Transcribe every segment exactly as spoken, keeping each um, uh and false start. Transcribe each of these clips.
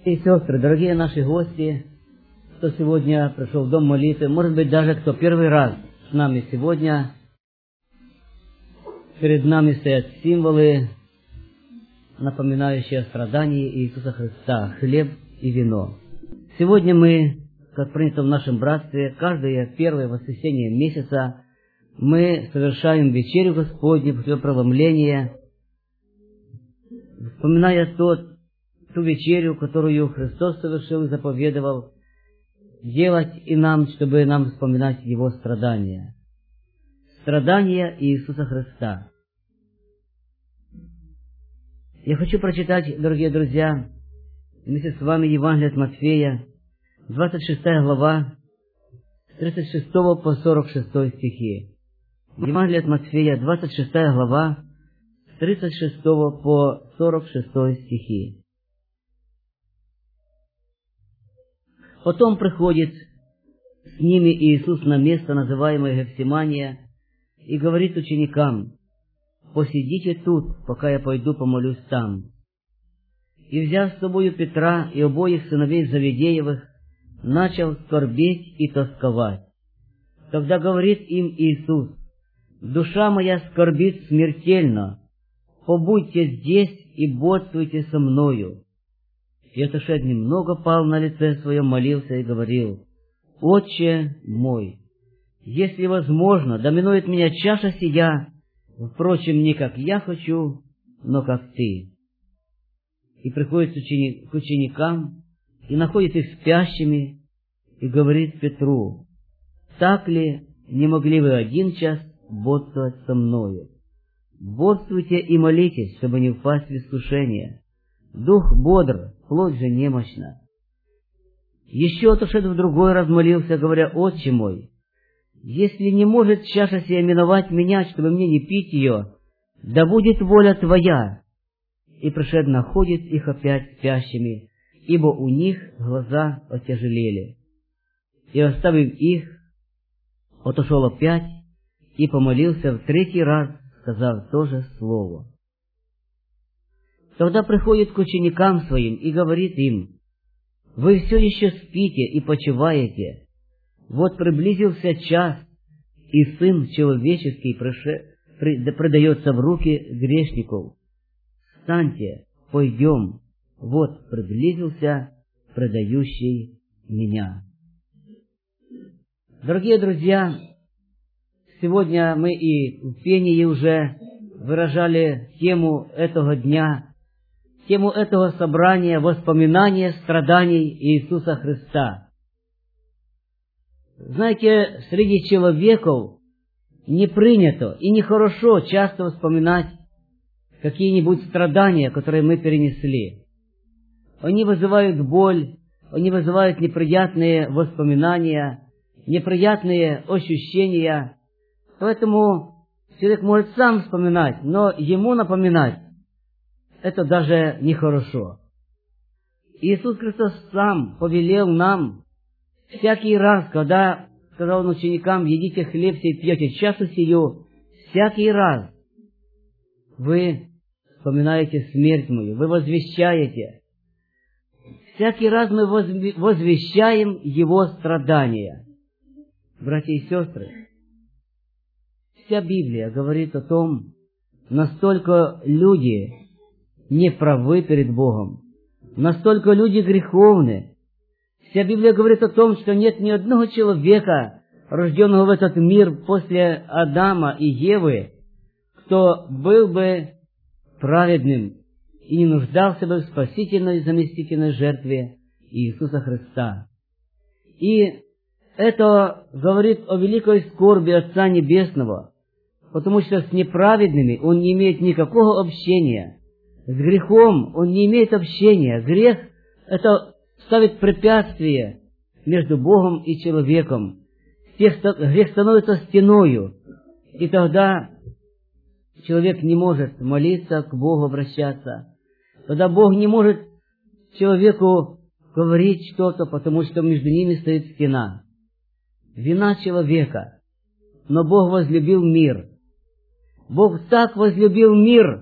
И сестры, дорогие наши гости, кто сегодня пришел в дом молитвы, может быть, даже кто первый раз с нами сегодня, перед нами стоят символы, напоминающие о страдании Иисуса Христа, хлеб и вино. Сегодня мы, как принято в нашем братстве, каждое первое воскресенье месяца мы совершаем вечерю Господню, преломление, вспоминая тот, ту вечерю, которую Христос совершил и заповедовал, делать и нам, чтобы нам вспоминать Его страдания. Страдания Иисуса Христа. Я хочу прочитать, дорогие друзья, вместе с вами Евангелие от Матфея, двадцать шестая глава, с тридцать шестого по сорок шестой стихи. Евангелие от Матфея, двадцать шестая глава, с тридцать шестого по сорок шестой стихи. Потом приходит с ними Иисус на место, называемое Гефсимания, и говорит ученикам: «Посидите тут, пока я пойду помолюсь там». И, взяв с собою Петра и обоих сыновей Завидеевых, начал скорбеть и тосковать. Тогда говорит им Иисус: «Душа моя скорбит смертельно, побудьте здесь и бодрствуйте со мною». И отошед немного, пал на лице свое, молился и говорил: «Отче мой, если возможно, да минует меня чаша сия, впрочем, не как я хочу, но как ты». И приходит ученик, к ученикам и находит их спящими, и говорит Петру: «Так ли не могли вы один час бодрствовать со мною? Бодрствуйте и молитесь, чтобы не впасть в искушение. Дух бодр, плоть же немощна». Еще отошед в другой раз молился, говоря: «Отче мой, если не может чаша сия миновать меня, чтобы мне не пить ее, да будет воля Твоя». И пришед находит их опять спящими, ибо у них глаза отяжелели. И, оставив их, отошел опять и помолился в третий раз, сказав то же слово. Тогда приходит к ученикам своим и говорит им: «Вы все еще спите и почиваете. Вот приблизился час, и Сын Человеческий прише... предается в руки грешников. Встаньте, пойдем, вот приблизился предающий меня». Дорогие друзья, сегодня мы и в пении уже выражали тему этого дня, тему этого собрания — воспоминания страданий Иисуса Христа. Знаете, среди человеков не принято и нехорошо часто вспоминать какие-нибудь страдания, которые мы перенесли. Они вызывают боль, они вызывают неприятные воспоминания, неприятные ощущения. Поэтому человек может сам вспоминать, но ему напоминать — это даже нехорошо. Иисус Христос сам повелел нам всякий раз, когда сказал Он ученикам: «Едите хлеб сей, пьете чашу сию», всякий раз вы вспоминаете смерть мою, вы возвещаете. Всякий раз мы возвещаем Его страдания. Братья и сестры, вся Библия говорит о том, настолько люди неправы перед Богом, настолько люди греховны. Вся Библия говорит о том, что нет ни одного человека, рожденного в этот мир после Адама и Евы, кто был бы праведным и не нуждался бы в спасительной и заместительной жертве Иисуса Христа. И это говорит о великой скорби Отца Небесного, потому что с неправедными Он не имеет никакого общения. С грехом Он не имеет общения. Грех — это ставит препятствие между Богом и человеком. Грех становится стеною, и тогда человек не может молиться, к Богу обращаться. Тогда Бог не может человеку говорить что-то, потому что между ними стоит стена. Вина человека. Но Бог возлюбил мир. Бог так возлюбил мир,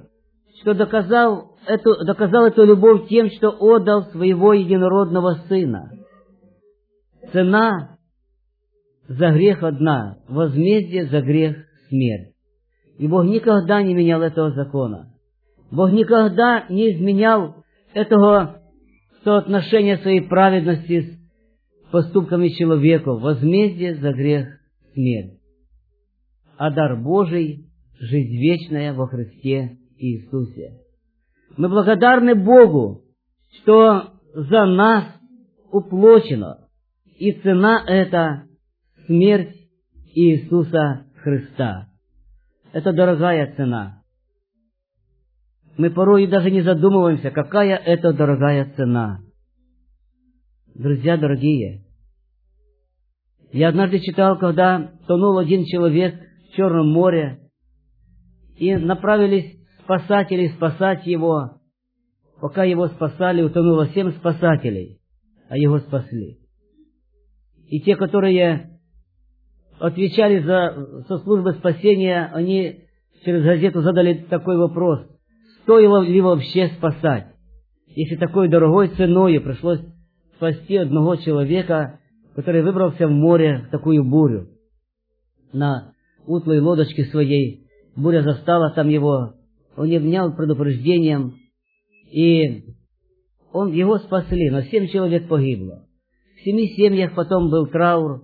что доказал эту, доказал эту любовь тем, что отдал своего единородного Сына. Цена за грех одна, возмездие за грех — смерть. И Бог никогда не менял этого закона. Бог никогда не изменял этого соотношения своей праведности с поступками человека. Возмездие за грех — смерть. А дар Божий — жизнь вечная во Христе Иисусе. Мы благодарны Богу, что за нас уплачено, и цена — это смерть Иисуса Христа. Это дорогая цена. Мы порой даже не задумываемся, какая это дорогая цена. Друзья дорогие, я однажды читал, когда тонул один человек в Черном море, и направились спасатели спасать его. Пока его спасали, утонуло семь спасателей, а его спасли. И те, которые отвечали за, со службы спасения, они через газету задали такой вопрос: стоило ли вообще спасать, если такой дорогой ценой пришлось спасти одного человека, который выбрался в море в такую бурю. На утлой лодочке своей буря застала там его, он не внял предупреждением, и он, его спасли, но семь человек погибло. В семи семьях потом был траур,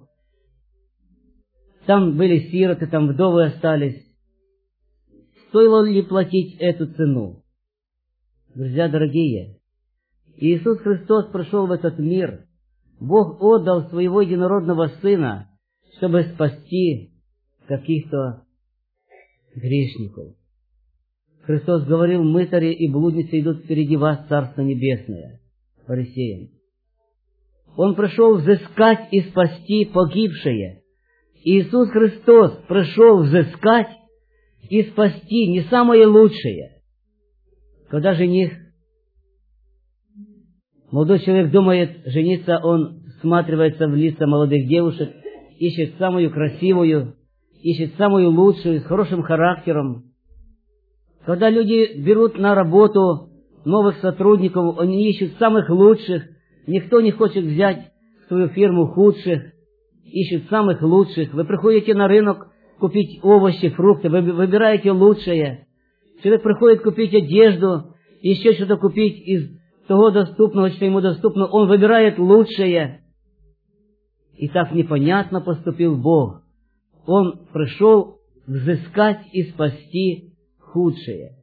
там были сироты, там вдовы остались. Стоило ли платить эту цену? Друзья дорогие, Иисус Христос пришел в этот мир, Бог отдал своего единородного Сына, чтобы спасти каких-то грешников. Христос говорил: мытари и блудницы идут впереди вас в Царство Небесное, фарисеям. Он пришел взыскать и спасти погибшие. Иисус Христос пришел взыскать и спасти не самое лучшее. Когда жених, молодой человек думает жениться, он всматривается в лица молодых девушек, ищет самую красивую, ищет самую лучшую, с хорошим характером. Когда люди берут на работу новых сотрудников, они ищут самых лучших, никто не хочет взять в свою фирму худших, ищут самых лучших. Вы приходите на рынок купить овощи, фрукты, вы выбираете лучшее. Человек приходит купить одежду, еще что-то купить из того доступного, что ему доступно, он выбирает лучшее. И так непонятно поступил Бог. Он пришел взыскать и спасти худшее.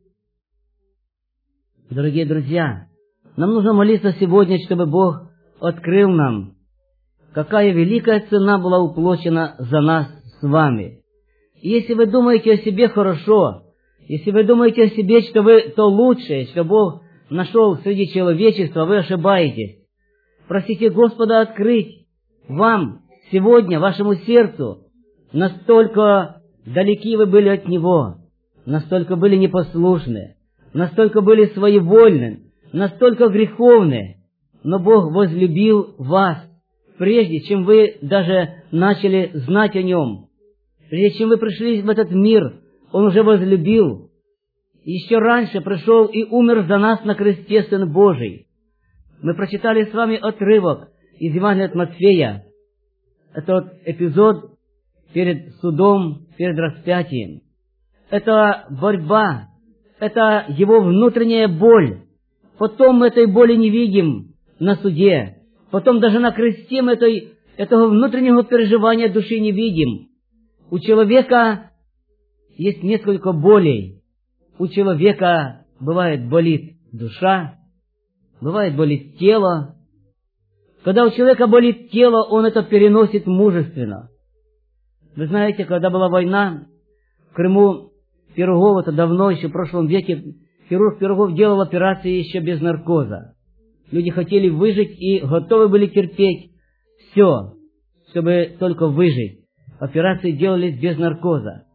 Дорогие друзья, нам нужно молиться сегодня, чтобы Бог открыл нам, какая великая цена была уплачена за нас с вами. И если вы думаете о себе хорошо, если вы думаете о себе, что вы то лучшее, что Бог нашел среди человечества, вы ошибаетесь. Просите Господа открыть вам сегодня, вашему сердцу, настолько далеки вы были от Него, настолько были непослушны, настолько были своевольны, настолько греховны, но Бог возлюбил вас, прежде чем вы даже начали знать о Нем. Прежде чем вы пришли в этот мир, Он уже возлюбил. Еще раньше пришел и умер за нас на кресте Сын Божий. Мы прочитали с вами отрывок из Евангелия от Матфея. Это вот эпизод перед судом, перед распятием. Это борьба, это Его внутренняя боль. Потом мы этой боли не видим на суде. Потом даже на кресте мы этой, этого внутреннего переживания души не видим. У человека есть несколько болей. У человека бывает болит душа, бывает болит тело. Когда у человека болит тело, он это переносит мужественно. Вы знаете, когда была война в Крыму, Пирогов, это давно, еще в прошлом веке, хирург Пирогов делал операции еще без наркоза. Люди хотели выжить и готовы были терпеть все, чтобы только выжить. Операции делались без наркоза.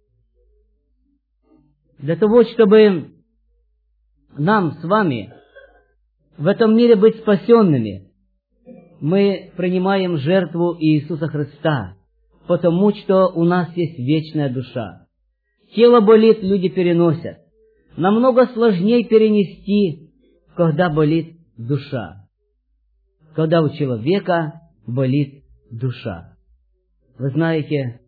Для того, чтобы нам с вами в этом мире быть спасенными, мы принимаем жертву Иисуса Христа, потому что у нас есть вечная душа. Тело болит, люди переносят. намного сложнее перенести, когда болит душа. Когда у человека болит душа. Вы знаете,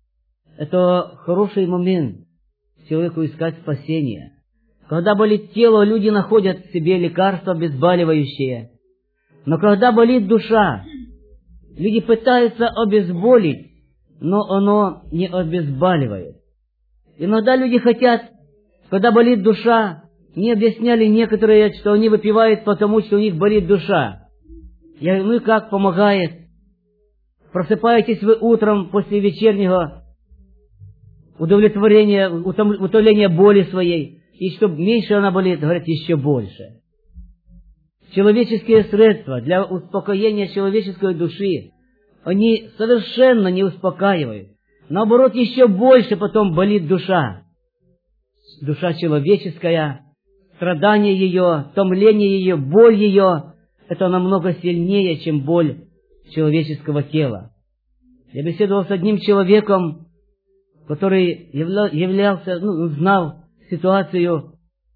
это хороший момент человеку искать спасение. Когда болит тело, люди находят в себе лекарства обезболивающие. Но когда болит душа, люди пытаются обезболить, но оно не обезболивает. Иногда люди хотят, когда болит душа, мне объясняли некоторые, что они выпивают потому, что у них болит душа. Я говорю, ну и как помогает? Просыпаетесь вы утром после вечернего удовлетворения, утоления боли своей, и чтобы меньше она болит, говорят, еще больше. Человеческие средства для успокоения человеческой души, они совершенно не успокаивают. Наоборот, еще больше потом болит душа. Душа человеческая, страдание ее, томление ее, боль ее, это намного сильнее, чем боль человеческого тела. Я беседовал с одним человеком, который являлся, ну, знал ситуацию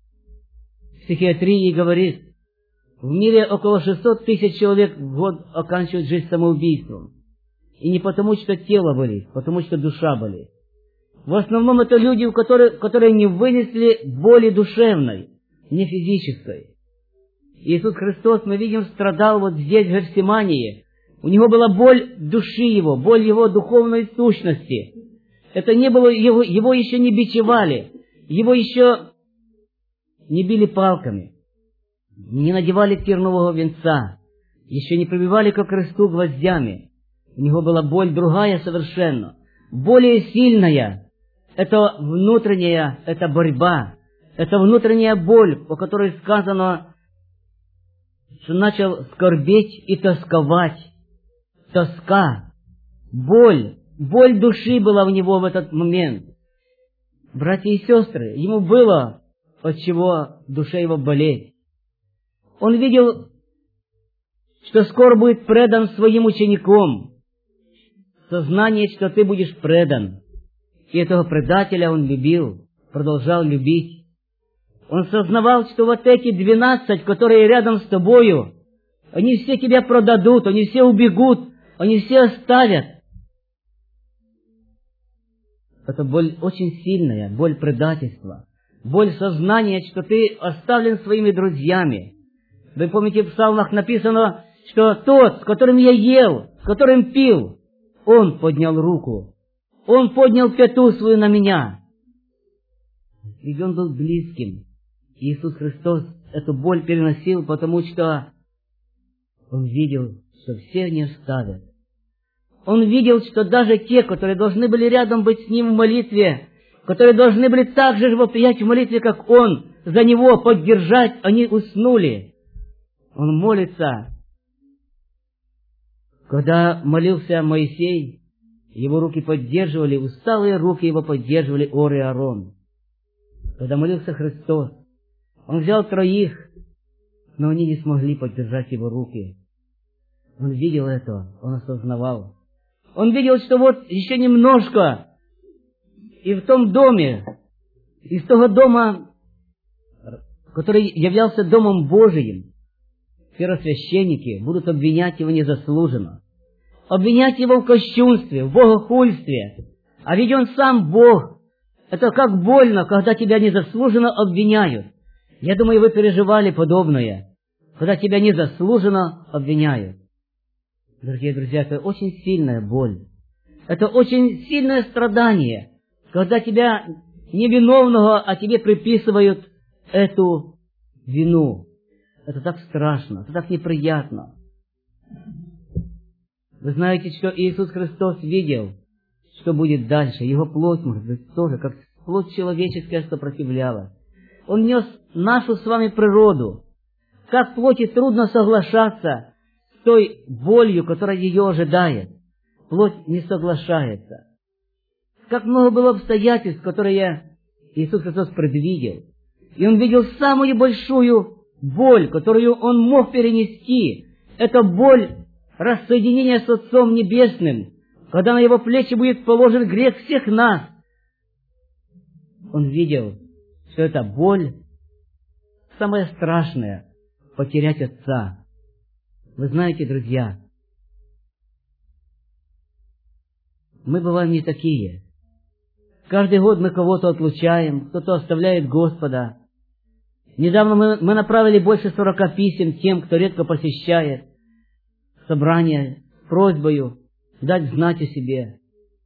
в психиатрии и говорит, в мире около шестьсот тысяч человек в год оканчивают жизнь самоубийством. И не потому, что тело болит, потому что душа болит. В основном это люди, которые, которые не вынесли боли душевной, не физической. Иисус Христос, мы видим, страдал вот здесь, в Гефсимании. У него была боль души его, боль его духовной сущности. Это не было, его, его еще не бичевали, его еще не били палками, не надевали тернового венца, еще не прибивали ко кресту гвоздями. У него была боль другая совершенно, более сильная. Это внутренняя, это борьба, это внутренняя боль, по которой сказано, что начал скорбеть и тосковать. Тоска, боль, боль души была у него в этот момент. Братья и сестры, ему было от чего в душе его болеть. Он видел, что скоро будет предан своим учеником. Сознание, что ты будешь предан. И этого предателя он любил, продолжал любить. Он сознавал, что вот эти двенадцать, которые рядом с тобою, они все тебя продадут, они все убегут, они все оставят. Это боль очень сильная, боль предательства, боль сознания, что ты оставлен своими друзьями. Вы помните, в псалмах написано, что тот, с которым я ел, с которым пил, он поднял руку, он поднял пяту свою на меня. Ведь он был близким. Иисус Христос эту боль переносил, потому что он видел, что все не оставят. Он видел, что даже те, которые должны были рядом быть с ним в молитве, которые должны были так же вопиять в молитве, как он, за него поддержать, они уснули. Он молится. Когда молился Моисей, его руки поддерживали, усталые руки его поддерживали Ор и Аарон. Когда молился Христос, он взял троих, но они не смогли поддержать его руки. Он видел это, он осознавал. Он видел, что вот еще немножко, и в том доме, из того дома, который являлся домом Божиим, первосвященники будут обвинять его незаслуженно, обвинять его в кощунстве, в богохульстве. А ведь он сам Бог. Это как больно, когда тебя незаслуженно обвиняют. Я думаю, вы переживали подобное, когда тебя незаслуженно обвиняют. Дорогие друзья, это очень сильная боль. Это очень сильное страдание, когда тебя невиновного, а тебе приписывают эту вину. Это так страшно, это так неприятно. Вы знаете, что Иисус Христос видел, что будет дальше. Его плоть, может быть, тоже, как плоть человеческая, сопротивлялась. Он нес нашу с вами природу. Как плоти трудно соглашаться с той болью, которая ее ожидает. Плоть не соглашается. Как много было обстоятельств, которые Иисус Христос предвидел. И Он видел самую большую боль, которую Он мог перенести. Это боль рассоединения с Отцом Небесным, когда на Его плечи будет положен грех всех нас. Он видел, что это боль, самое страшное — потерять отца. Вы знаете, друзья, мы бываем не такие. Каждый год мы кого-то отлучаем, кто-то оставляет Господа. Недавно мы, мы направили больше сорока писем тем, кто редко посещает собрания, с просьбою дать знать о себе.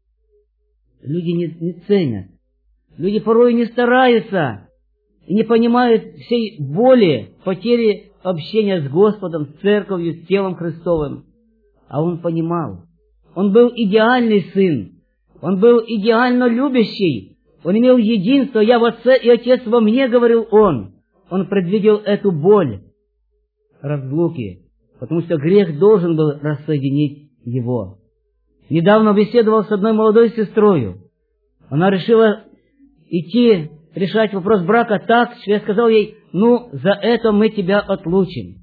Люди не, не ценят. Люди порой не стараются и не понимают всей боли, потери общения с Господом, с церковью, с телом Христовым. А он понимал. Он был идеальный сын. Он был идеально любящий. Он имел единство. «Я в Отце, и Отец во мне», говорил он. Он предвидел эту боль разлуки, потому что грех должен был рассоединить его. Недавно беседовал с одной молодой сестрой. Она решила идти решать вопрос брака так, что я сказал ей: «Ну, за это мы тебя отлучим».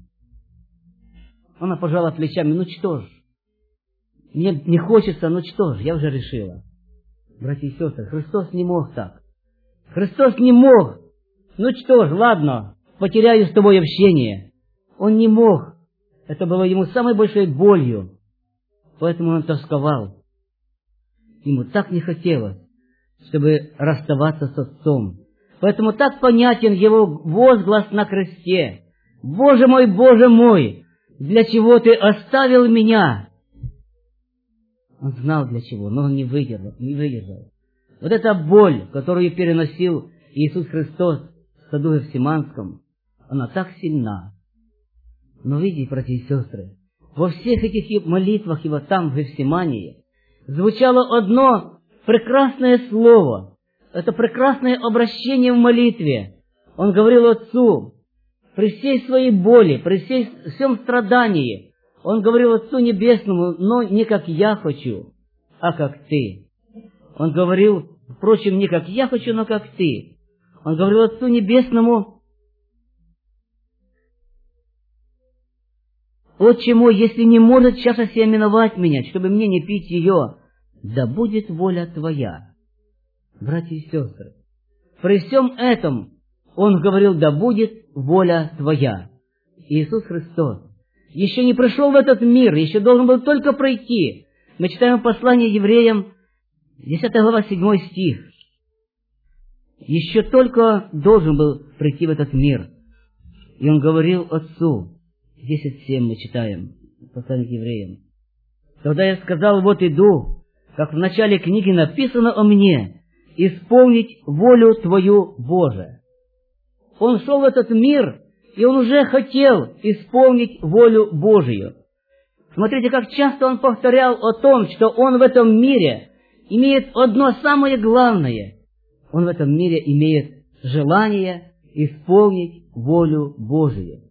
Она пожала плечами: «Ну что ж, мне не хочется, ну что ж, я уже решила». Братья и сестры, Христос не мог так. Христос не мог. Ну что ж, ладно, потеряю с тобой общение. Он не мог. Это было ему самой большой болью. Поэтому он тосковал. Ему так не хотелось, чтобы расставаться с отцом. Поэтому так понятен его возглас на кресте: «Боже мой, Боже мой, для чего ты оставил меня?» Он знал для чего, но он не выдержал. Не выдержал. Вот эта боль, которую переносил Иисус Христос в саду Гефсиманском, она так сильна. Но видите, братья и сестры, во всех этих молитвах его там, в Гефсимании, звучало одно прекрасное слово. Это прекрасное обращение в молитве. Он говорил Отцу при всей своей боли, при всей, всем страдании. Он говорил Отцу Небесному: «Но не как я хочу, а как Ты». Он говорил, впрочем, не как я хочу, но как Ты. Он говорил Отцу Небесному: «Отче мой, если не может чаша сия миновать меня, чтобы мне не пить ее, да будет воля Твоя». Братья и сестры, при всем этом он говорил: «Да будет воля Твоя». Иисус Христос еще не пришел в этот мир, еще должен был только пройти. Мы читаем послание евреям, десятая глава, седьмой стих. Еще только должен был прийти в этот мир. И он говорил Отцу, десять семь мы читаем, послание к евреям: «Тогда я сказал: вот иду, как в начале книги написано о мне, исполнить волю Твою, Боже». Он шел в этот мир, и он уже хотел исполнить волю Божию. Смотрите, как часто он повторял о том, что он в этом мире имеет одно самое главное. Он в этом мире имеет желание исполнить волю Божию.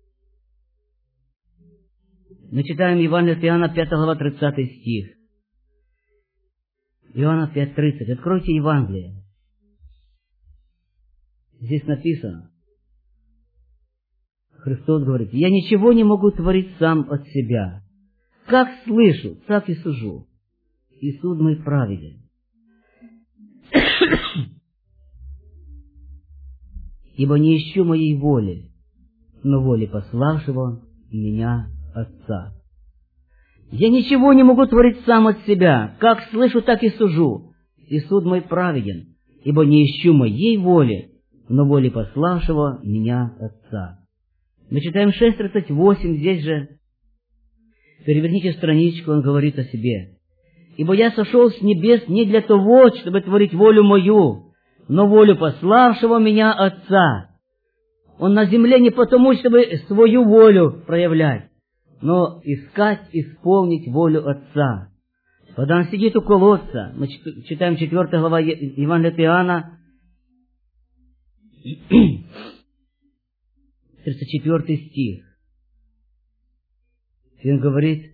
Мы читаем Евангелие от Иоанна, пятая глава, тридцатый стих. Иоанна пять тридцать. Откройте Евангелие. Здесь написано. Христос говорит: «Я ничего не могу творить сам от себя. Как слышу, так и сужу. И суд мой праведен. Ибо не ищу моей воли, но воли пославшего меня Отца. Я ничего не могу творить сам от себя. Как слышу, так и сужу. И суд мой праведен. Ибо не ищу моей воли, но воли пославшего меня Отца». Мы читаем шесть тридцать восемь, здесь же. Переверните страничку, он говорит о себе. «Ибо я сошел с небес не для того, чтобы творить волю мою, но волю пославшего меня Отца». Он на земле не потому, чтобы свою волю проявлять, но искать, исполнить волю Отца. Когда он сидит у колодца, мы читаем четвёртая глава Евангелия от Иоанна, тридцать четвёртый стих. И он говорит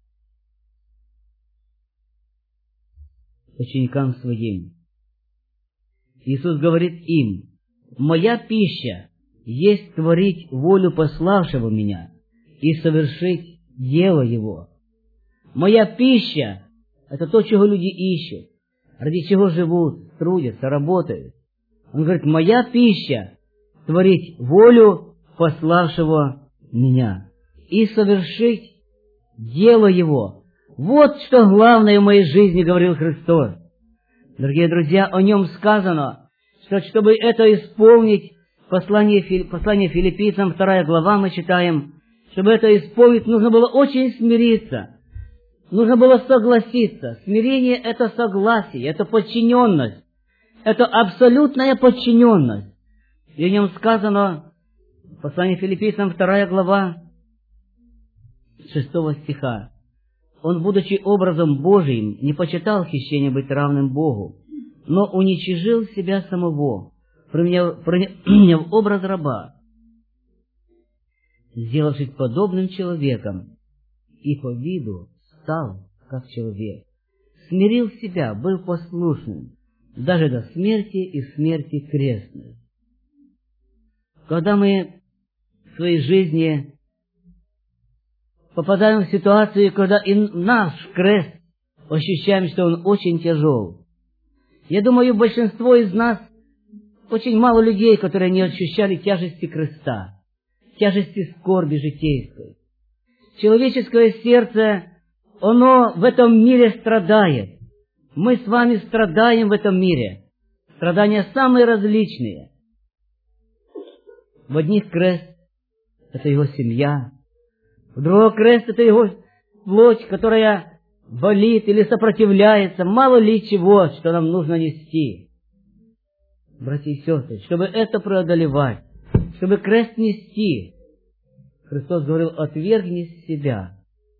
ученикам своим. Иисус говорит им: «Моя пища есть творить волю пославшего меня и совершить дело его». Моя пища — это то, чего люди ищут, ради чего живут, трудятся, работают. Он говорит, моя пища — творить волю пославшего меня и совершить дело его. Вот что главное в моей жизни, говорил Христос. Дорогие друзья, о нем сказано, что чтобы это исполнить, послание, послание Филиппийцам, вторая глава, мы читаем, чтобы это исполнить, нужно было очень смириться, нужно было согласиться. Смирение — это согласие, это подчиненность, это абсолютная подчиненность. И о нем сказано, послание Филиппийцам, вторая глава, шестого стиха. Он, будучи образом Божиим, не почитал хищение быть равным Богу, но уничижил себя самого, приняв, приняв образ раба, сделавшись подобным человеком, и по виду стал как человек. Смирил себя, был послушным, даже до смерти и смерти крестной. Когда мы в своей жизни попадаем в ситуацию, когда и наш крест ощущаем, что он очень тяжел. Я думаю, большинство из нас, очень мало людей, которые не ощущали тяжести креста, тяжести скорби житейской. Человеческое сердце, оно в этом мире страдает. Мы с вами страдаем в этом мире. Страдания самые различные. В одних крест — это его семья, в другого крест — это его плоть, которая болит или сопротивляется, мало ли чего, что нам нужно нести. Братья и сестры, чтобы это преодолевать, чтобы крест нести, Христос говорил, отвергни себя.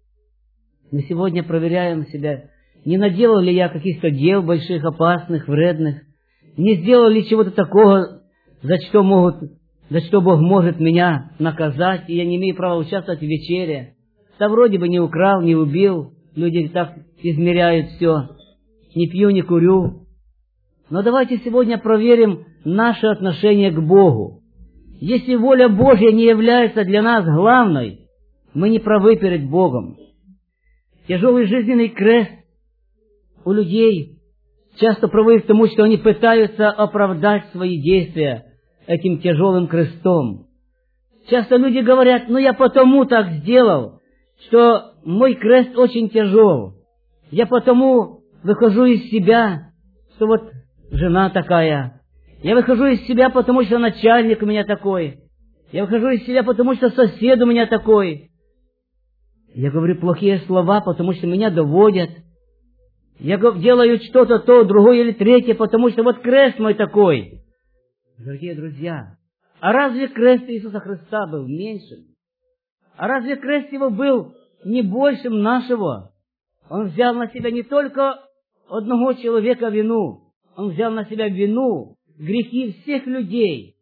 Мы сегодня проверяем себя, не наделал ли я каких-то дел больших, опасных, вредных, не сделал ли чего-то такого, за что могут за что Бог может меня наказать, и я не имею права участвовать в вечере. Да вроде бы не украл, не убил, люди так измеряют все, не пью, не курю. Но давайте сегодня проверим наше отношение к Богу. Если воля Божья не является для нас главной, мы не правы перед Богом. Тяжелый жизненный крест у людей часто приводит к тому, что они пытаются оправдать свои действия этим тяжелым крестом. Часто люди говорят, ну я потому так сделал, что мой крест очень тяжел. Я потому выхожу из себя, что вот жена такая. Я выхожу из себя, потому что начальник у меня такой. Я выхожу из себя, потому что сосед у меня такой. Я говорю плохие слова, потому что меня доводят. Я делаю что-то, то, другое или третье, потому что вот крест мой такой. Дорогие друзья, а разве крест Иисуса Христа был меньшим? А разве крест Его был не большим нашего? Он взял на себя не только одного человека вину, Он взял на себя вину, грехи всех людей.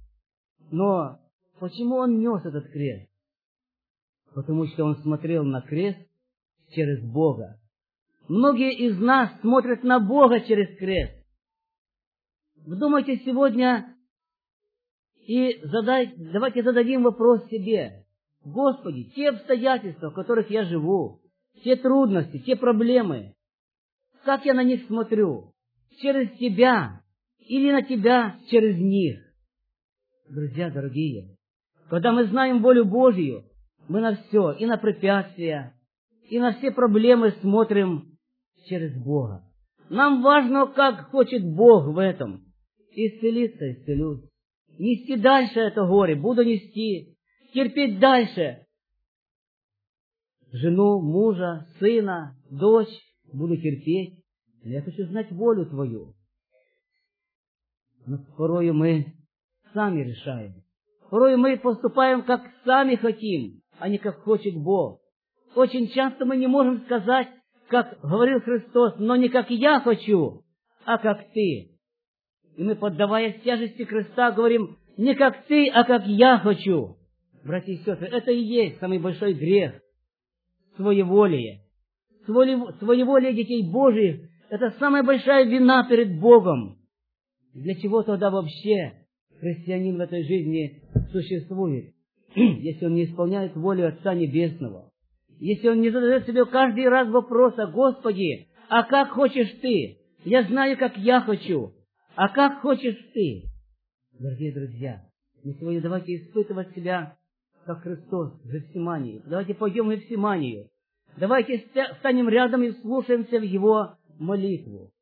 Но почему Он нес этот крест? Потому что Он смотрел на крест через Бога. Многие из нас смотрят на Бога через крест. Вдумайте сегодня и задай, давайте зададим вопрос себе. Господи, те обстоятельства, в которых я живу, те трудности, те проблемы, как я на них смотрю? Через Тебя или на Тебя через них? Друзья дорогие, когда мы знаем волю Божью, мы на все, и на препятствия, и на все проблемы смотрим через Бога. Нам важно, как хочет Бог в этом. Исцелиться, исцелюсь. Нести дальше это горе, буду нести. Терпеть дальше. Жену, мужа, сына, дочь буду терпеть. Я хочу знать волю Твою. Но порою мы сами решаем. Порою мы поступаем, как сами хотим, а не как хочет Бог. Очень часто мы не можем сказать, как говорил Христос, но не как я хочу, а как Ты. И мы, поддаваясь тяжести креста, говорим, не как Ты, а как я хочу. Братья и сестры, это и есть самый большой грех. Своеволие. Своеволие детей Божьих – это самая большая вина перед Богом. Для чего тогда вообще христианин в этой жизни существует, если он не исполняет волю Отца Небесного? Если он не задает себе каждый раз вопроса, Господи, а как хочешь Ты? Я знаю, как я хочу. а как хочешь ты. Дорогие друзья, мы сегодня давайте испытывать себя, как Христос в Гефсимании. Давайте пойдем в Гефсиманию. Давайте станем рядом и слушаемся в Его молитву.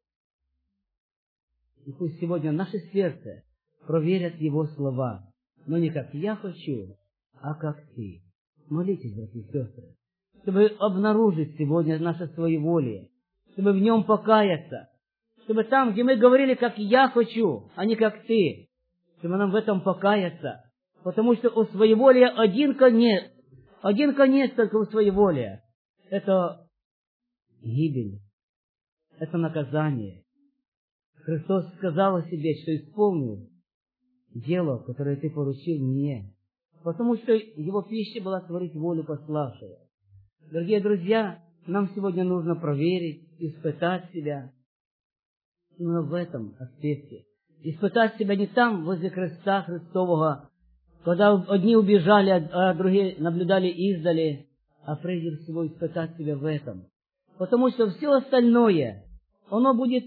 И пусть сегодня наше сердце проверят Его слова. Но не как я хочу, а как ты. Молитесь, братья и сестры, чтобы обнаружить сегодня наше своеволие, чтобы в нем покаяться, чтобы там, где мы говорили, как я хочу, а не как ты, чтобы нам в этом покаяться, потому что у своеволия один конец, один конец только у своеволия. Это гибель, это наказание. Христос сказал о себе, что исполнил дело, которое ты поручил мне, потому что Его пища была творить волю пославшего. Дорогие друзья, нам сегодня нужно проверить, испытать себя именно в этом аспекте. Испытать себя не там, возле креста Христового, когда одни убежали, а другие наблюдали издали, а прежде всего испытать себя в этом. Потому что все остальное, оно будет,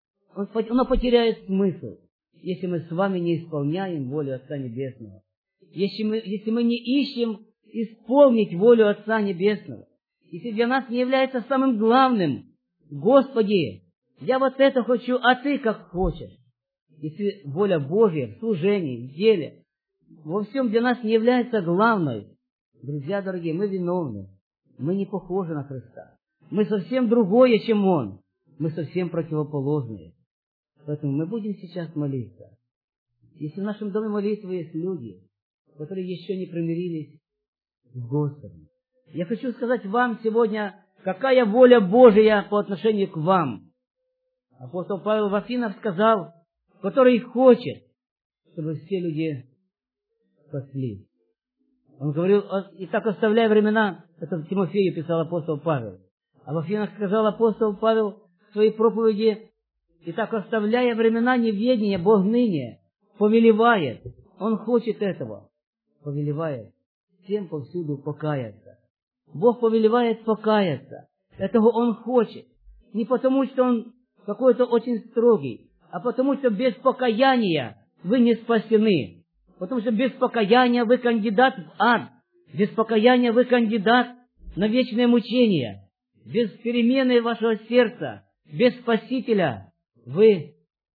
оно потеряет смысл, если мы с вами не исполняем волю Отца Небесного. Если мы, если мы не ищем исполнить волю Отца Небесного. Если для нас не является самым главным, Господи, я вот это хочу, а Ты как хочешь. Если воля Божья в служении, в деле, во всем для нас не является главной, друзья дорогие, мы виновны. Мы не похожи на Христа. Мы совсем другое, чем Он. Мы совсем противоположные. Поэтому мы будем сейчас молиться. Если в нашем доме молитвы есть люди, которые еще не примирились с Господом, я хочу сказать вам сегодня, какая воля Божия по отношению к вам. Апостол Павел в Афинах сказал, который хочет, чтобы все люди спаслись. Он говорил, и так оставляя времена, это Тимофею писал апостол Павел. А в Афинах сказал апостол Павел в своей проповеди, и так оставляя времена неведения, Бог ныне повелевает. Он хочет этого. Повелевает всем повсюду покаяться. Бог повелевает покаяться. Этого Он хочет. Не потому, что Он какой-то очень строгий, а потому, что без покаяния вы не спасены. Потому что без покаяния вы кандидат в ад. Без покаяния вы кандидат на вечное мучение. Без перемены вашего сердца, без Спасителя вы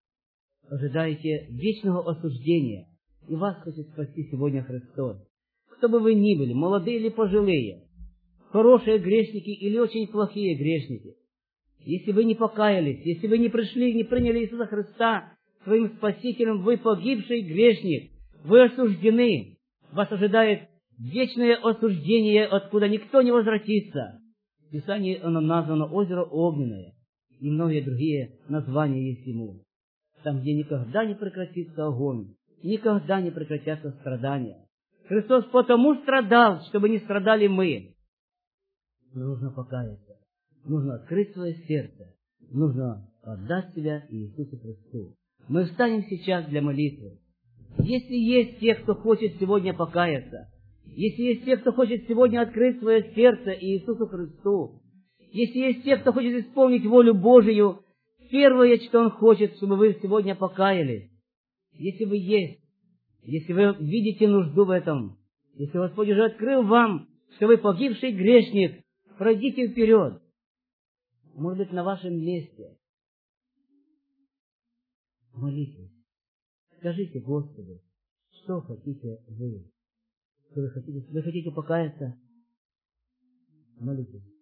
ожидаете вечного осуждения. И вас хочет спасти сегодня Христос. Кто бы вы ни были, молодые или пожилые, хорошие грешники или очень плохие грешники, если вы не покаялись, если вы не пришли, не приняли Иисуса Христа своим Спасителем, вы погибший грешник, вы осуждены. Вас ожидает вечное осуждение, откуда никто не возвратится. В Писании оно названо озеро Огненное, и многие другие названия есть ему. Там, где никогда не прекратится огонь, никогда не прекратятся страдания. Христос потому страдал, чтобы не страдали мы. Но нужно покаяться, нужно открыть свое сердце, нужно отдать себя Иисусу Христу. Мы встанем сейчас для молитвы. Если есть те, кто хочет сегодня покаяться, если есть те, кто хочет сегодня открыть свое сердце Иисусу Христу, если есть те, кто хочет исполнить волю Божию, первое, что Он хочет, чтобы вы сегодня покаялись. Если вы есть, если вы видите нужду в этом, если Господь уже открыл вам, что вы погибший грешник, пройдите вперед. Может быть, на вашем месте. Молитесь. Скажите Господу, что хотите вы. Что вы хотите? Вы хотите покаяться? Молитесь.